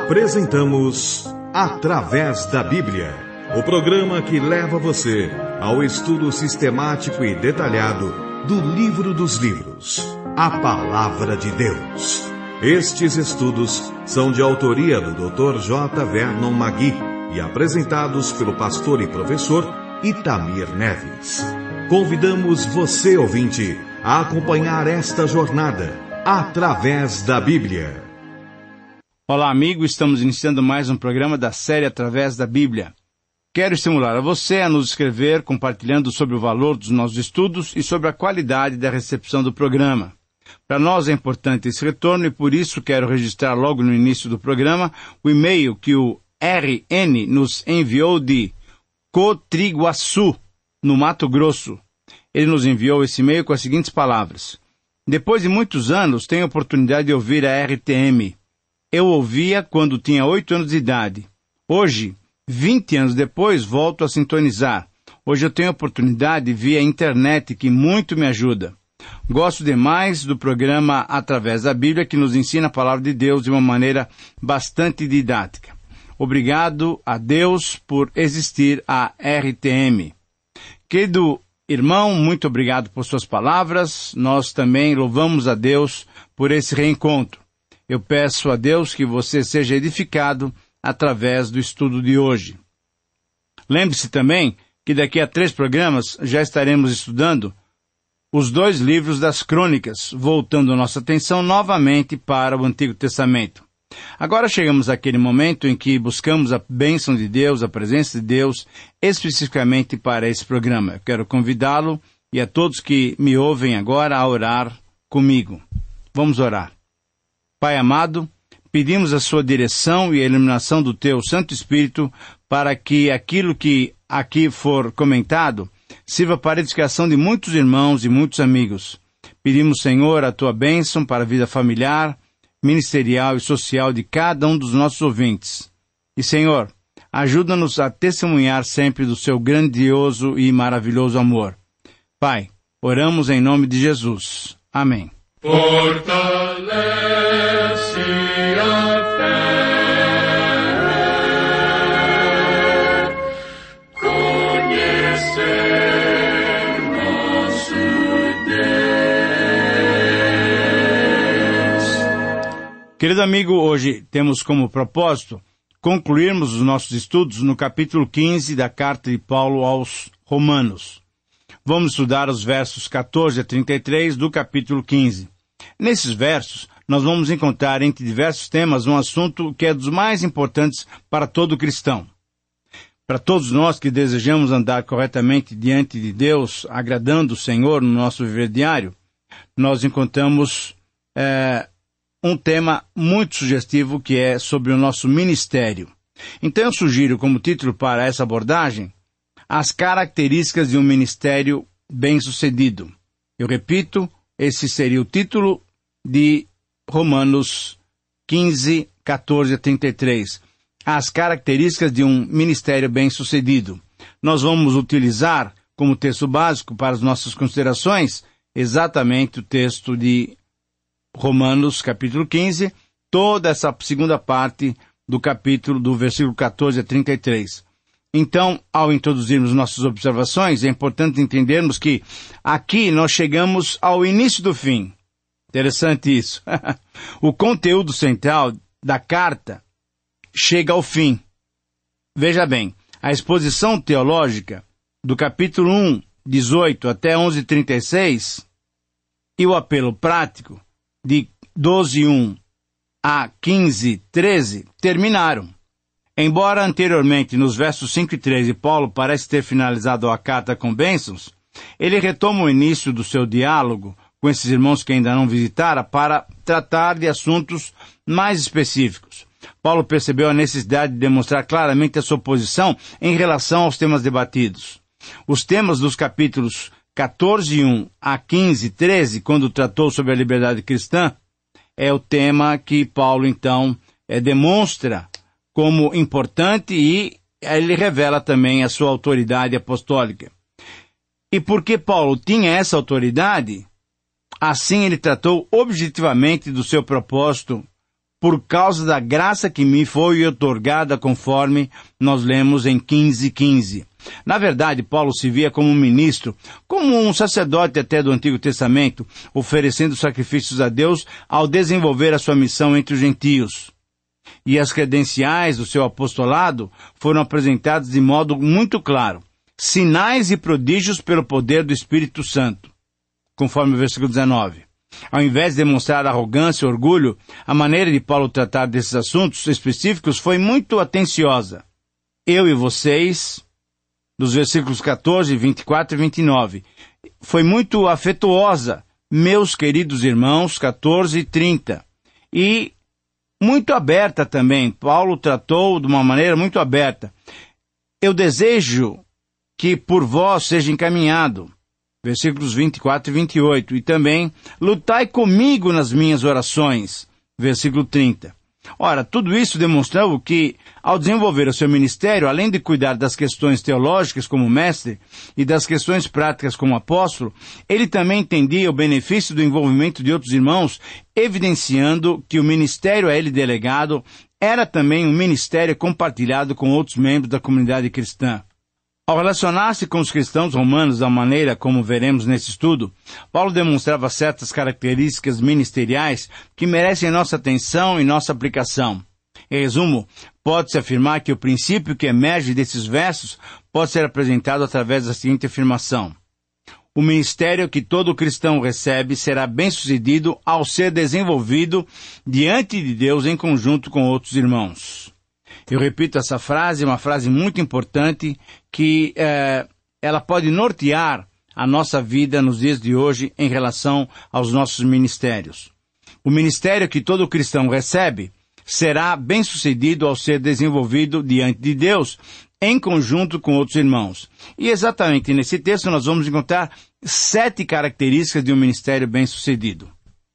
Apresentamos Através da Bíblia, o programa que leva você ao estudo sistemático e detalhado do Livro dos Livros, a Palavra de Deus. Estes estudos são de autoria do Dr. J. Vernon Magui e apresentados pelo pastor e professor Itamir Neves. Convidamos você, ouvinte, a acompanhar esta jornada através da Bíblia. Olá, amigo, estamos iniciando mais um programa da série Através da Bíblia. Quero estimular a você a nos escrever, compartilhando sobre o valor dos nossos estudos e sobre a qualidade da recepção do programa. Para nós é importante esse retorno e por isso quero registrar logo no início do programa o e-mail que o RN nos enviou de Cotriguaçu, no Mato Grosso. Ele nos enviou esse e-mail com as seguintes palavras: depois de muitos anos, tenho a oportunidade de ouvir a RTM. Eu ouvia quando tinha 8 anos de idade. Hoje, 20 anos depois, volto a sintonizar. Hoje eu tenho a oportunidade via internet que muito me ajuda. Gosto demais do programa Através da Bíblia, que nos ensina a Palavra de Deus de uma maneira bastante didática. Obrigado a Deus por existir a RTM. Querido irmão, muito obrigado por suas palavras. Nós também louvamos a Deus por esse reencontro. Eu peço a Deus que você seja edificado através do estudo de hoje. Lembre-se também que daqui a 3 programas já estaremos estudando os 2 livros das Crônicas, voltando nossa atenção novamente para o Antigo Testamento. Agora chegamos àquele momento em que buscamos a bênção de Deus, a presença de Deus, especificamente para esse programa. Eu quero convidá-lo e a todos que me ouvem agora a orar comigo. Vamos orar. Pai amado, pedimos a sua direção e a iluminação do Teu Santo Espírito para que aquilo que aqui for comentado sirva para a edificação de muitos irmãos e muitos amigos. Pedimos, Senhor, a Tua bênção para a vida familiar, ministerial e social de cada um dos nossos ouvintes. E, Senhor, ajuda-nos a testemunhar sempre do Seu grandioso e maravilhoso amor. Pai, oramos em nome de Jesus. Amém. Fortalece a fé, conhecer nosso Deus. Querido amigo, hoje temos como propósito concluirmos os nossos estudos no capítulo 15 da carta de Paulo aos Romanos. Vamos estudar os versos 14 a 33 do capítulo 15. Nesses versos, nós vamos encontrar entre diversos temas um assunto que é dos mais importantes para todo cristão. Para todos nós que desejamos andar corretamente diante de Deus, agradando o Senhor no nosso viver diário, nós encontramos um tema muito sugestivo que é sobre o nosso ministério. Então eu sugiro como título para essa abordagem as características de um ministério bem-sucedido. Eu repito, esse seria o título de Romanos 15, 14 a 33. As características de um ministério bem-sucedido. Nós vamos utilizar como texto básico para as nossas considerações exatamente o texto de Romanos, capítulo 15, toda essa segunda parte do capítulo, do versículo 14 a 33. Então, ao introduzirmos nossas observações, é importante entendermos que aqui nós chegamos ao início do fim. Interessante isso. O conteúdo central da carta chega ao fim. Veja bem, a exposição teológica do capítulo 1, 18 até 11:36 e o apelo prático de 12:1 a 15:13 terminaram. Embora anteriormente, nos versos 5 e 13, Paulo parece ter finalizado a carta com bênçãos, ele retoma o início do seu diálogo com esses irmãos que ainda não visitara para tratar de assuntos mais específicos. Paulo percebeu a necessidade de demonstrar claramente a sua posição em relação aos temas debatidos. Os temas dos capítulos 14:1 a 15:13, quando tratou sobre a liberdade cristã, é o tema que Paulo, então, demonstra como importante e ele revela também a sua autoridade apostólica. E porque Paulo tinha essa autoridade, assim ele tratou objetivamente do seu propósito por causa da graça que me foi outorgada, conforme nós lemos em 15:15. Na verdade, Paulo se via como um ministro, como um sacerdote até do Antigo Testamento, oferecendo sacrifícios a Deus ao desenvolver a sua missão entre os gentios. E as credenciais do seu apostolado foram apresentadas de modo muito claro: sinais e prodígios pelo poder do Espírito Santo, conforme o versículo 19. Ao invés de demonstrar arrogância e orgulho, a maneira de Paulo tratar desses assuntos específicos foi muito atenciosa. Eu e vocês, dos versículos 14, 24 e 29, foi muito afetuosa, meus queridos irmãos, 14 e 30. E muito aberta também. Paulo tratou de uma maneira muito aberta. Eu desejo que por vós seja encaminhado. Versículos 24 e 28. E também, lutai comigo nas minhas orações. Versículo 30. Ora, tudo isso demonstrou que, ao desenvolver o seu ministério, além de cuidar das questões teológicas como mestre e das questões práticas como apóstolo, ele também entendia o benefício do envolvimento de outros irmãos, evidenciando que o ministério a ele delegado era também um ministério compartilhado com outros membros da comunidade cristã. Ao relacionar-se com os cristãos romanos da maneira como veremos nesse estudo, Paulo demonstrava certas características ministeriais que merecem nossa atenção e nossa aplicação. Em resumo, pode-se afirmar que o princípio que emerge desses versos pode ser apresentado através da seguinte afirmação: o ministério que todo cristão recebe será bem-sucedido ao ser desenvolvido diante de Deus em conjunto com outros irmãos. Eu repito essa frase, uma frase muito importante, que ela pode nortear a nossa vida nos dias de hoje em relação aos nossos ministérios. O ministério que todo cristão recebe será bem-sucedido ao ser desenvolvido diante de Deus, em conjunto com outros irmãos. E exatamente nesse texto nós vamos encontrar 7 características de um ministério bem-sucedido.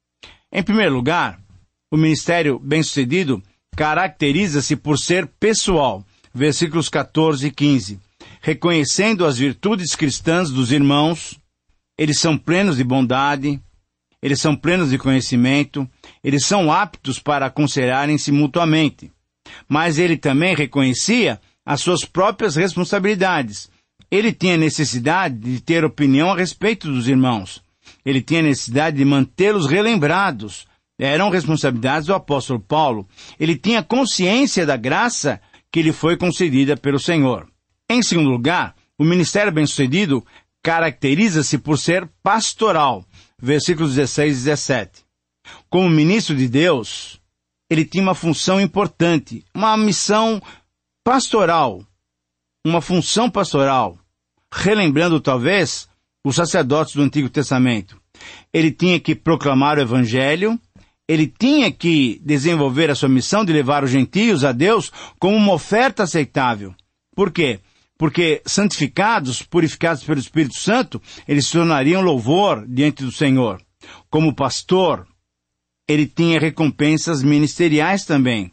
Em primeiro lugar, o ministério bem-sucedido caracteriza-se por ser pessoal. Versículos 14 e 15. Reconhecendo as virtudes cristãs dos irmãos, eles são plenos de bondade, eles são plenos de conhecimento, eles são aptos para aconselharem-se mutuamente. Mas ele também reconhecia as suas próprias responsabilidades. Ele tinha necessidade de ter opinião a respeito dos irmãos. Ele tinha necessidade de mantê-los relembrados. Eram responsabilidades do apóstolo Paulo. Ele tinha consciência da graça que lhe foi concedida pelo Senhor. Em segundo lugar, o ministério bem-sucedido caracteriza-se por ser pastoral. Versículos 16 e 17. Como ministro de Deus, ele tinha uma função importante, uma missão pastoral, uma função pastoral, relembrando talvez os sacerdotes do Antigo Testamento. Ele tinha que proclamar o Evangelho, ele tinha que desenvolver a sua missão de levar os gentios a Deus como uma oferta aceitável. Por quê? Porque santificados, purificados pelo Espírito Santo, eles se tornariam louvor diante do Senhor. Como pastor, ele tinha recompensas ministeriais também.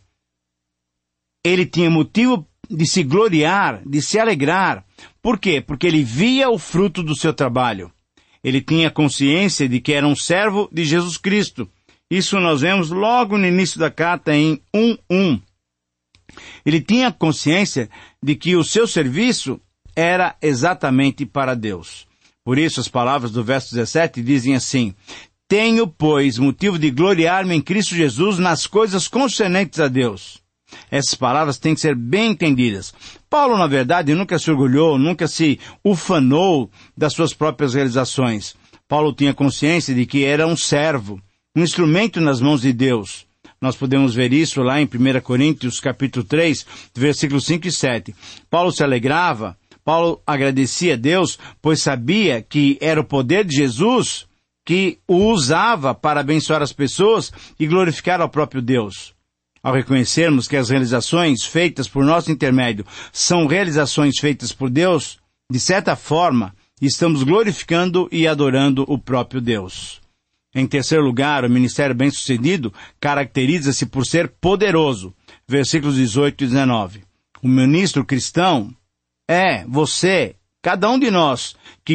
Ele tinha motivo de se gloriar, de se alegrar. Por quê? Porque ele via o fruto do seu trabalho. Ele tinha consciência de que era um servo de Jesus Cristo. Isso nós vemos logo no início da carta em 1:1. Ele tinha consciência de que o seu serviço era exatamente para Deus. Por isso as palavras do verso 17 dizem assim: tenho, pois, motivo de gloriar-me em Cristo Jesus nas coisas concernentes a Deus. Essas palavras têm que ser bem entendidas. Paulo, na verdade, nunca se orgulhou, nunca se ufanou das suas próprias realizações. Paulo tinha consciência de que era um servo, um instrumento nas mãos de Deus. Nós podemos ver isso lá em 1 Coríntios, capítulo 3, versículos 5 e 7. Paulo se alegrava, Paulo agradecia a Deus, pois sabia que era o poder de Jesus que o usava para abençoar as pessoas e glorificar ao próprio Deus. Ao reconhecermos que as realizações feitas por nosso intermédio são realizações feitas por Deus, de certa forma, estamos glorificando e adorando o próprio Deus. Em terceiro lugar, o ministério bem-sucedido caracteriza-se por ser poderoso. Versículos 18 e 19. O ministro cristão é você, cada um de nós, que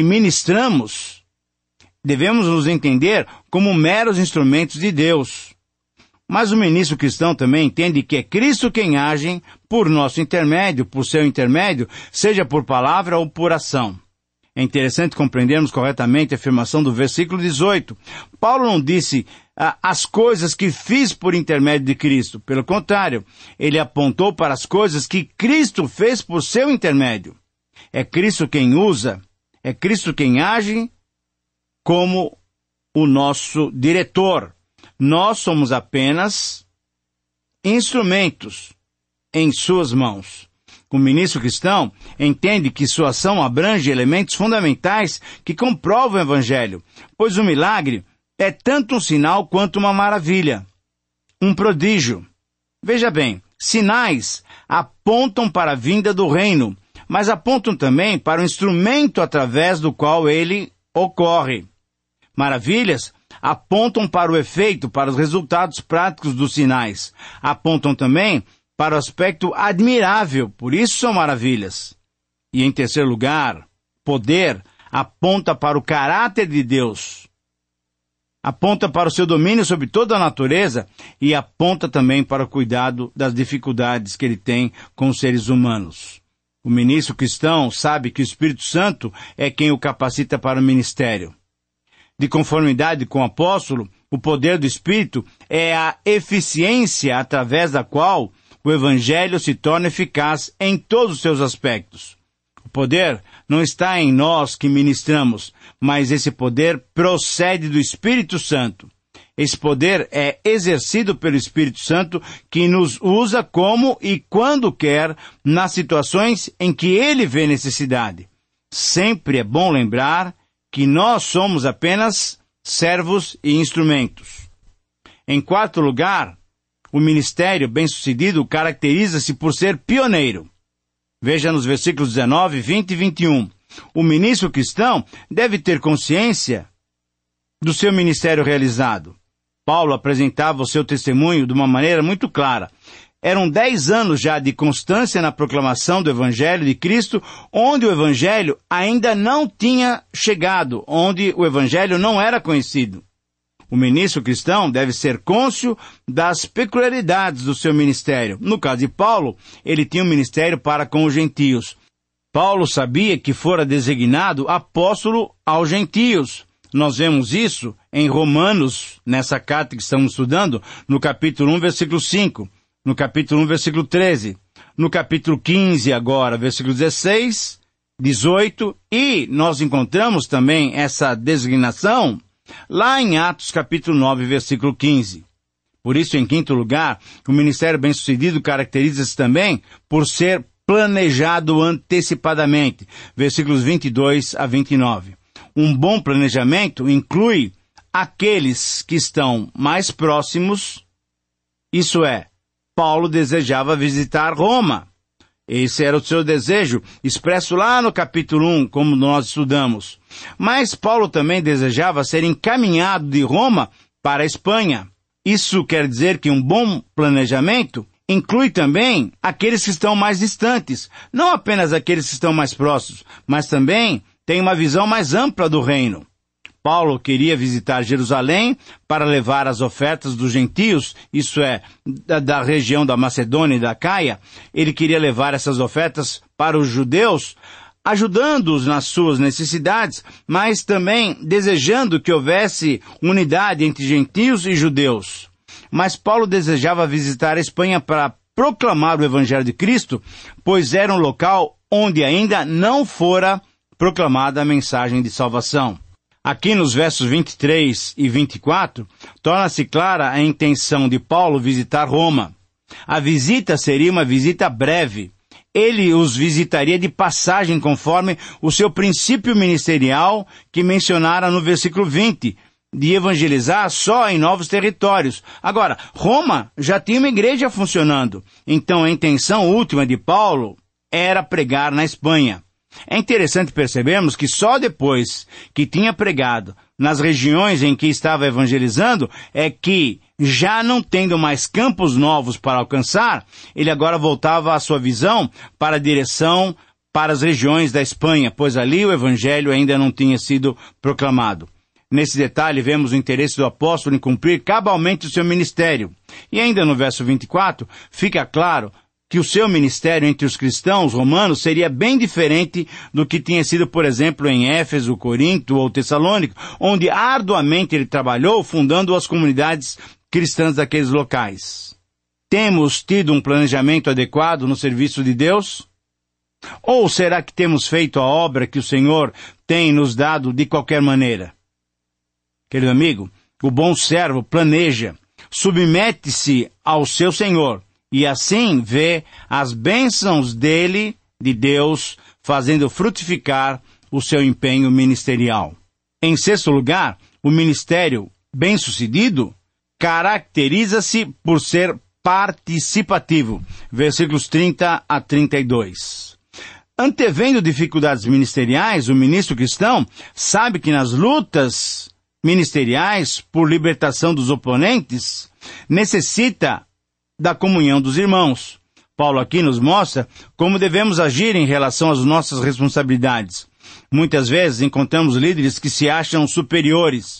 ministramos, devemos nos entender como meros instrumentos de Deus. Mas o ministro cristão também entende que é Cristo quem age por nosso intermédio, por seu intermédio, seja por palavra ou por ação. É interessante compreendermos corretamente a afirmação do versículo 18. Paulo não disse as coisas que fiz por intermédio de Cristo. Pelo contrário, ele apontou para as coisas que Cristo fez por seu intermédio. É Cristo quem usa, é Cristo quem age como o nosso diretor. Nós somos apenas instrumentos em suas mãos. O ministro cristão entende que sua ação abrange elementos fundamentais que comprovam o Evangelho, pois o milagre é tanto um sinal quanto uma maravilha, um prodígio. Veja bem, sinais apontam para a vinda do reino, mas apontam também para o instrumento através do qual ele ocorre. Maravilhas apontam para o efeito, para os resultados práticos dos sinais. Apontam também para o aspecto admirável, por isso são maravilhas. E em terceiro lugar, poder aponta para o caráter de Deus. Aponta para o seu domínio sobre toda a natureza e aponta também para o cuidado das dificuldades que ele tem com os seres humanos. O ministro cristão sabe que o Espírito Santo é quem o capacita para o ministério. De conformidade com o apóstolo, o poder do Espírito é a eficiência através da qual o Evangelho se torna eficaz em todos os seus aspectos. O poder não está em nós que ministramos, mas esse poder procede do Espírito Santo. Esse poder é exercido pelo Espírito Santo, que nos usa como e quando quer nas situações em que ele vê necessidade. Sempre é bom lembrar que nós somos apenas servos e instrumentos. Em quarto lugar, o ministério bem-sucedido caracteriza-se por ser pioneiro. Veja nos versículos 19, 20 e 21. O ministro cristão deve ter consciência do seu ministério realizado. Paulo apresentava o seu testemunho de uma maneira muito clara. Eram 10 anos já de constância na proclamação do Evangelho de Cristo, onde o Evangelho ainda não tinha chegado, onde o Evangelho não era conhecido. O ministro cristão deve ser cônscio das peculiaridades do seu ministério. No caso de Paulo, ele tinha um ministério para com os gentios. Paulo sabia que fora designado apóstolo aos gentios. Nós vemos isso em Romanos, nessa carta que estamos estudando, no capítulo 1, versículo 5, no capítulo 1, versículo 13, no capítulo 15 agora, versículo 16, 18, e nós encontramos também essa designação lá em Atos capítulo 9, versículo 15. Por isso, em quinto lugar, o ministério bem-sucedido caracteriza-se também por ser planejado antecipadamente. Versículos 22 a 29. Um bom planejamento inclui aqueles que estão mais próximos, isso é, Paulo desejava visitar Roma. Esse era o seu desejo, expresso lá no capítulo 1, como nós estudamos. Mas Paulo também desejava ser encaminhado de Roma para a Espanha. Isso quer dizer que um bom planejamento inclui também aqueles que estão mais distantes, não apenas aqueles que estão mais próximos, mas também tem uma visão mais ampla do reino. Paulo queria visitar Jerusalém para levar as ofertas dos gentios, isso é, da região da Macedônia e da Caia. Ele queria levar essas ofertas para os judeus, ajudando-os nas suas necessidades, mas também desejando que houvesse unidade entre gentios e judeus. Mas Paulo desejava visitar a Espanha para proclamar o Evangelho de Cristo, pois era um local onde ainda não fora proclamada a mensagem de salvação. Aqui nos versos 23 e 24, torna-se clara a intenção de Paulo visitar Roma. A visita seria uma visita breve. Ele os visitaria de passagem conforme o seu princípio ministerial que mencionara no versículo 20, de evangelizar só em novos territórios. Agora, Roma já tinha uma igreja funcionando, então a intenção última de Paulo era pregar na Espanha. É interessante percebermos que só depois que tinha pregado nas regiões em que estava evangelizando é que, já não tendo mais campos novos para alcançar, ele agora voltava a sua visão para a direção para as regiões da Espanha, pois ali o Evangelho ainda não tinha sido proclamado. Nesse detalhe, vemos o interesse do apóstolo em cumprir cabalmente o seu ministério. E ainda no verso 24, fica claro que o seu ministério entre os cristãos romanos seria bem diferente do que tinha sido, por exemplo, em Éfeso, Corinto ou Tessalônica, onde arduamente ele trabalhou fundando as comunidades cristãs daqueles locais. Temos tido um planejamento adequado no serviço de Deus? Ou será que temos feito a obra que o Senhor tem nos dado de qualquer maneira? Querido amigo, o bom servo planeja, submete-se ao seu Senhor e assim vê as bênçãos dele, de Deus, fazendo frutificar o seu empenho ministerial. Em sexto lugar, o ministério bem-sucedido caracteriza-se por ser participativo. Versículos 30 a 32. Antevendo dificuldades ministeriais, o ministro cristão sabe que nas lutas ministeriais por libertação dos oponentes, necessita da comunhão dos irmãos. Paulo aqui nos mostra como devemos agir em relação às nossas responsabilidades. Muitas vezes encontramos líderes que se acham superiores.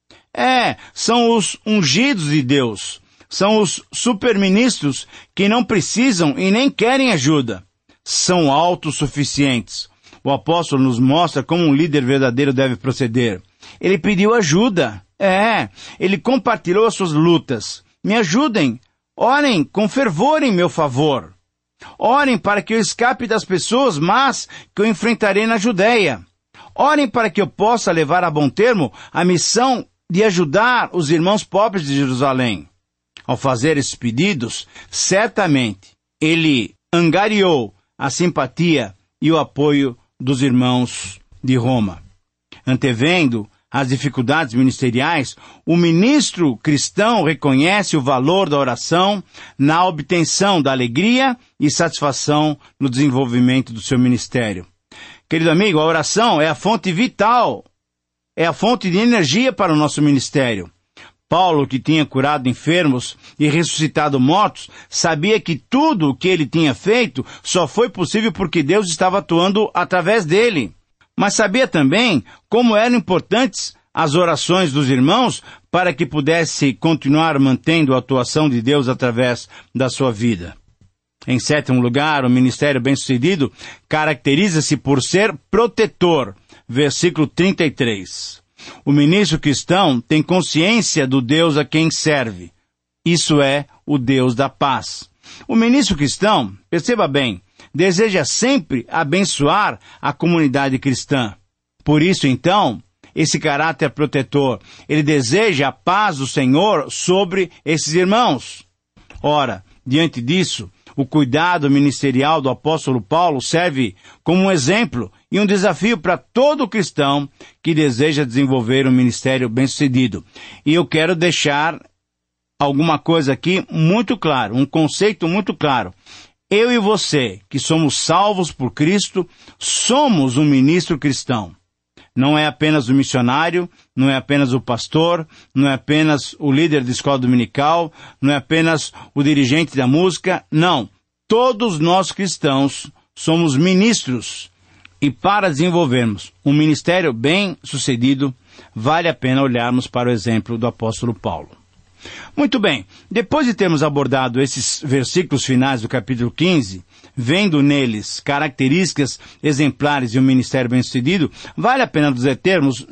São os ungidos de Deus. São os superministros que não precisam e nem querem ajuda. São autossuficientes. O apóstolo nos mostra como um líder verdadeiro deve proceder. Ele pediu ajuda. Ele compartilhou as suas lutas. Me ajudem. Orem com fervor em meu favor. Orem para que eu escape das pessoas, mas que eu enfrentarei na Judeia. Orem para que eu possa levar a bom termo a missão de ajudar os irmãos pobres de Jerusalém. Ao fazer esses pedidos, certamente ele angariou a simpatia e o apoio dos irmãos de Roma. Antevendo as dificuldades ministeriais, o ministro cristão reconhece o valor da oração na obtenção da alegria e satisfação no desenvolvimento do seu ministério. Querido amigo, a oração é a fonte vital, é a fonte de energia para o nosso ministério. Paulo, que tinha curado enfermos e ressuscitado mortos, sabia que tudo o que ele tinha feito só foi possível porque Deus estava atuando através dele. Mas sabia também como eram importantes as orações dos irmãos para que pudesse continuar mantendo a atuação de Deus através da sua vida. Em sétimo lugar, o ministério bem-sucedido caracteriza-se por ser protetor. Versículo 33. O ministro cristão tem consciência do Deus a quem serve. Isso é o Deus da paz. O ministro cristão, perceba bem, deseja sempre abençoar a comunidade cristã. Por isso, então, esse caráter protetor, ele deseja a paz do Senhor sobre esses irmãos. Ora, diante disso, o cuidado ministerial do apóstolo Paulo serve como um exemplo e um desafio para todo cristão que deseja desenvolver um ministério bem-sucedido. E eu quero deixar alguma coisa aqui muito claro, um conceito muito claro. Eu e você, que somos salvos por Cristo, somos um ministro cristão. Não é apenas o missionário, não é apenas o pastor, não é apenas o líder de escola dominical, não é apenas o dirigente da música, não. Todos nós cristãos somos ministros. E para desenvolvermos um ministério bem-sucedido, vale a pena olharmos para o exemplo do apóstolo Paulo. Muito bem, depois de termos abordado esses versículos finais do capítulo 15, vendo neles características exemplares de um ministério bem-sucedido, vale a pena nos determos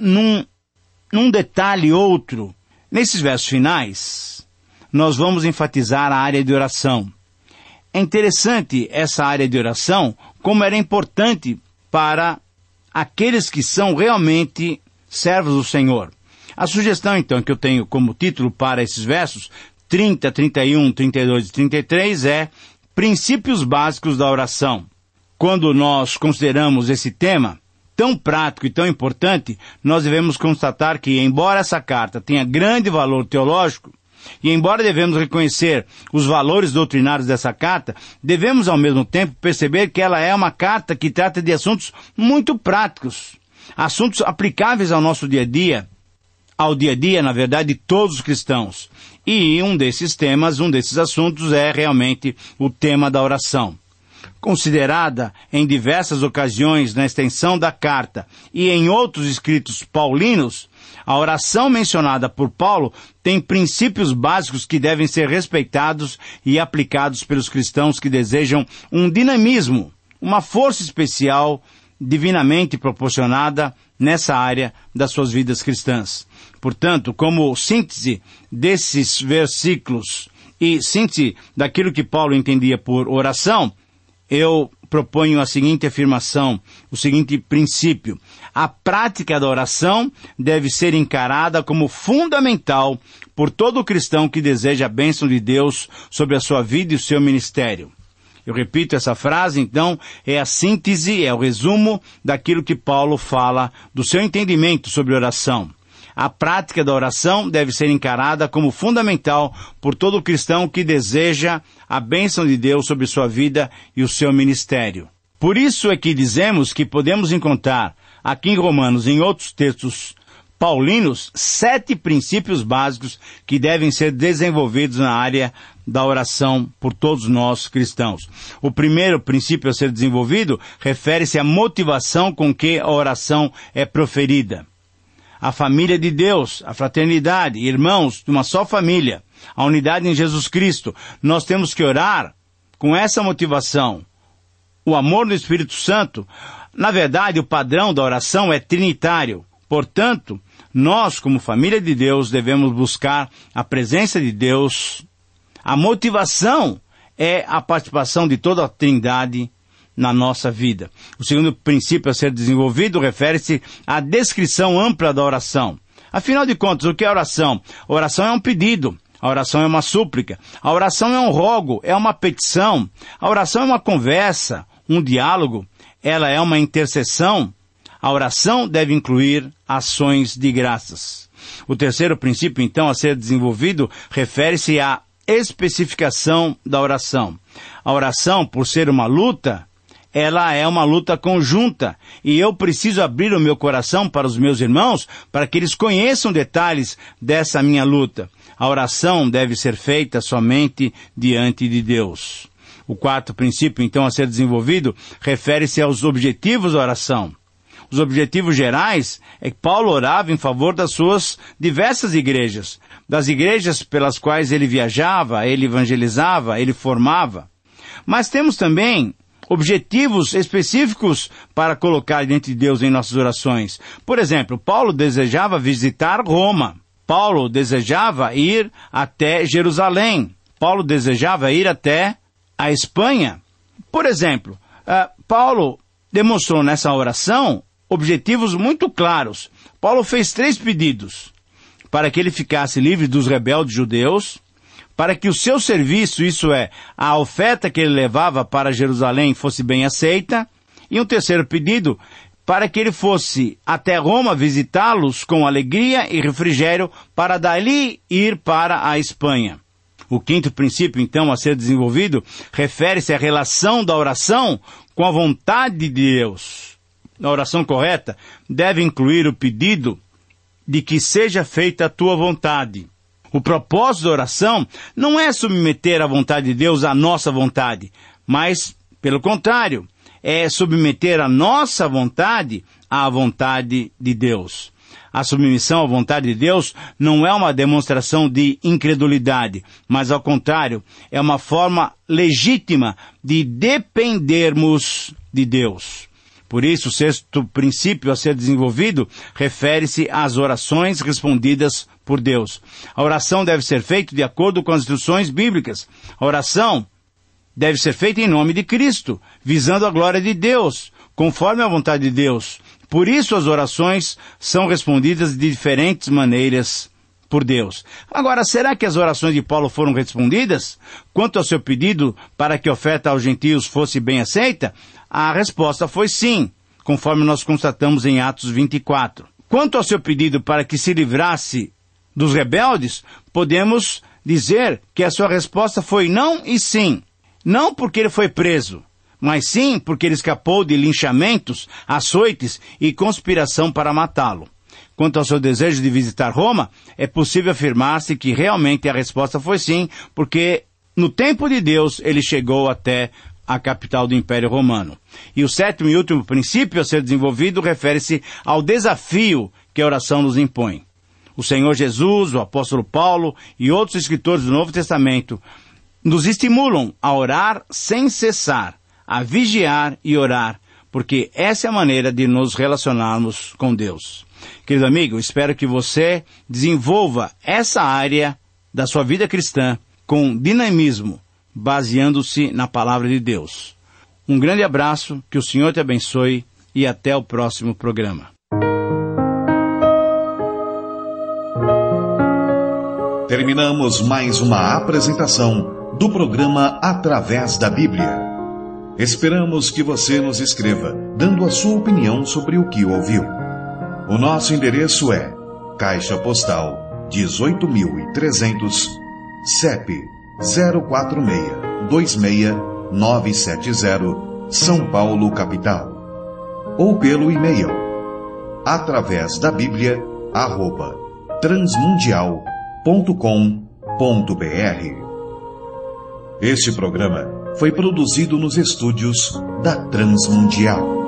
num detalhe outro. Nesses versos finais, nós vamos enfatizar a área de oração. É interessante essa área de oração, como era importante para aqueles que são realmente servos do Senhor. A sugestão, então, que eu tenho como título para esses versos, 30, 31, 32 e 33, é Princípios Básicos da Oração. Quando nós consideramos esse tema tão prático e tão importante, nós devemos constatar que, embora essa carta tenha grande valor teológico, e embora devemos reconhecer os valores doutrinários dessa carta, devemos ao mesmo tempo perceber que ela é uma carta que trata de assuntos muito práticos, assuntos aplicáveis ao nosso dia a dia, ao dia a dia, na verdade, de todos os cristãos. E um desses temas, um desses assuntos é realmente o tema da oração. Considerada em diversas ocasiões na extensão da carta e em outros escritos paulinos, A oração mencionada por Paulo tem princípios básicos que devem ser respeitados e aplicados pelos cristãos que desejam um dinamismo, uma força especial divinamente proporcionada nessa área das suas vidas cristãs. Portanto, como síntese desses versículos e síntese daquilo que Paulo entendia por oração, eu proponho a seguinte afirmação, o seguinte princípio: a prática da oração deve ser encarada como fundamental por todo cristão que deseja a bênção de Deus sobre a sua vida e o seu ministério. Eu repito essa frase, então, é a síntese, é o resumo daquilo que Paulo fala do seu entendimento sobre oração. A prática da oração deve ser encarada como fundamental por todo cristão que deseja a bênção de Deus sobre sua vida e o seu ministério. Por isso é que dizemos que podemos encontrar aqui em Romanos e em outros textos paulinos 7 princípios básicos que devem ser desenvolvidos na área da oração por todos nós cristãos. O primeiro princípio a ser desenvolvido refere-se à motivação com que a oração é proferida. A família de Deus, a fraternidade, irmãos de uma só família, a unidade em Jesus Cristo, nós temos que orar com essa motivação. O amor do Espírito Santo, na verdade, o padrão da oração é trinitário. Portanto, nós, como família de Deus, devemos buscar a presença de Deus. A motivação é a participação de toda a Trindade na nossa vida. O segundo princípio a ser desenvolvido refere-se à descrição ampla da oração. Afinal de contas, o que é oração? A oração é um pedido. A oração é uma súplica. A oração é um rogo, é uma petição. A oração é uma conversa, um diálogo. Ela é uma intercessão. A oração deve incluir ações de graças. O terceiro princípio, então, a ser desenvolvido refere-se à especificação da oração. A oração, por ser uma luta, ela é uma luta conjunta, e eu preciso abrir o meu coração para os meus irmãos, para que eles conheçam detalhes dessa minha luta. A oração deve ser feita somente diante de Deus. O quarto princípio, então, a ser desenvolvido, refere-se aos objetivos da oração. Os objetivos gerais é que Paulo orava em favor das suas diversas igrejas, das igrejas pelas quais ele viajava, ele evangelizava, ele formava. Mas temos também objetivos específicos para colocar diante de Deus em nossas orações. Por exemplo, Paulo desejava visitar Roma. Paulo desejava ir até Jerusalém. Paulo desejava ir até a Espanha. Por exemplo, Paulo demonstrou nessa oração objetivos muito claros. Paulo fez 3 pedidos: para que ele ficasse livre dos rebeldes judeus, para que o seu serviço, isso é, a oferta que ele levava para Jerusalém, fosse bem aceita, e um terceiro pedido, para que ele fosse até Roma visitá-los com alegria e refrigério, para dali ir para a Espanha. O quinto princípio, então, a ser desenvolvido, refere-se à relação da oração com a vontade de Deus. A oração correta deve incluir o pedido de que seja feita a tua vontade. O propósito da oração não é submeter a vontade de Deus à nossa vontade, mas, pelo contrário, é submeter a nossa vontade à vontade de Deus. A submissão à vontade de Deus não é uma demonstração de incredulidade, mas, ao contrário, é uma forma legítima de dependermos de Deus. Por isso, o sexto princípio a ser desenvolvido refere-se às orações respondidas por Deus. A oração deve ser feita de acordo com as instruções bíblicas. A oração deve ser feita em nome de Cristo, visando a glória de Deus, conforme a vontade de Deus. Por isso, as orações são respondidas de diferentes maneiras por Deus. Agora, será que as orações de Paulo foram respondidas? Quanto ao seu pedido para que a oferta aos gentios fosse bem aceita, a resposta foi sim, conforme nós constatamos em Atos 24. Quanto ao seu pedido para que se livrasse dos rebeldes, podemos dizer que a sua resposta foi não e sim. Não porque ele foi preso, mas sim porque ele escapou de linchamentos, açoites e conspiração para matá-lo. Quanto ao seu desejo de visitar Roma, é possível afirmar-se que realmente a resposta foi sim, porque no tempo de Deus ele chegou até a capital do Império Romano. E o sétimo e último princípio a ser desenvolvido refere-se ao desafio que a oração nos impõe. O Senhor Jesus, o apóstolo Paulo e outros escritores do Novo Testamento nos estimulam a orar sem cessar, a vigiar e orar, porque essa é a maneira de nos relacionarmos com Deus. Querido amigo, espero que você desenvolva essa área da sua vida cristã com dinamismo, baseando-se na palavra de Deus. Um grande abraço, que o Senhor te abençoe e até o próximo programa. Terminamos mais uma apresentação do programa Através da Bíblia. Esperamos que você nos escreva, dando a sua opinião sobre o que ouviu. O nosso endereço é Caixa Postal 18.300, CEP 046-26970, São Paulo, capital. Ou pelo e-mail atravesdabiblia@transmundial.com.br. Este programa foi produzido nos estúdios da Transmundial.